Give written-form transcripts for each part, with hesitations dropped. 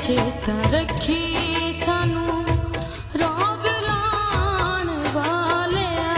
चेता रखी सानू रोग लाण वालिया,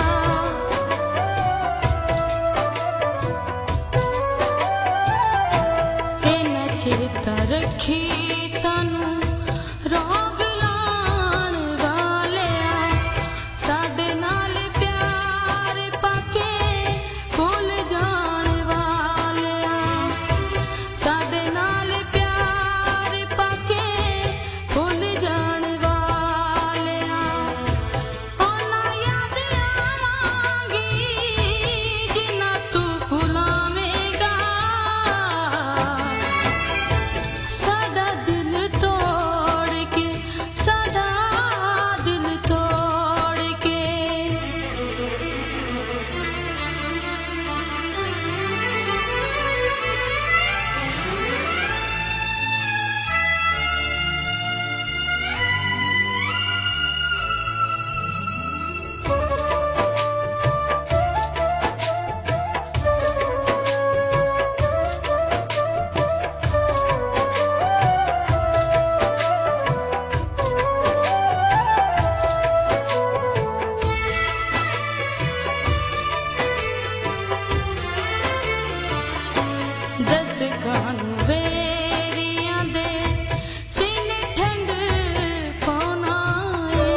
इन्ना चेता रखी सानू रोग लाण वालिया, साडे नाल प्यार पाके भुल जाण वालिया, साडे नाल प्यार पाके भुल जाण वालिया, ओना याद आवांगी जिन्ना तू भुलावेगा, साडा दिल तोड़ के, साडा दिल तोड़ के। दस कानू वेरियां दे सीने ठंड पाना है,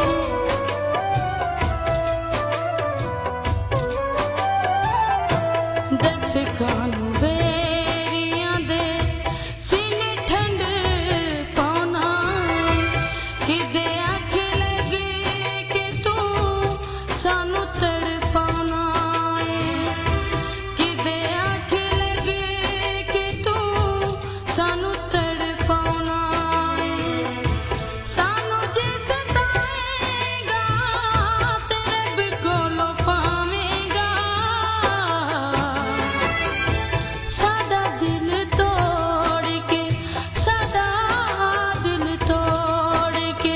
दस कानू वेरियां दे सीने ठंड पाना है, किदे आखे लगे कि तू सानू तड़पाना है, किदे आखे लगे कि तू सानू तड़पाना है, सानू जे सताएगा ते रब कोलों पावेगा, साडा दिल तोड़ के, साडा दिल तोड़ के।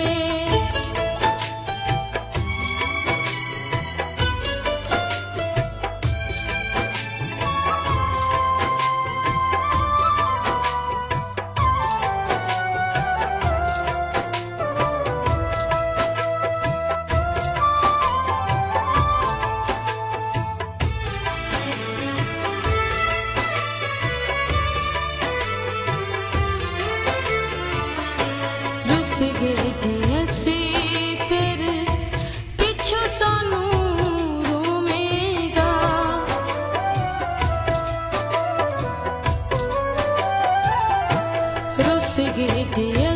रुस गए जी असी फिर पिछू सानू रोवेगा, रुस गए जी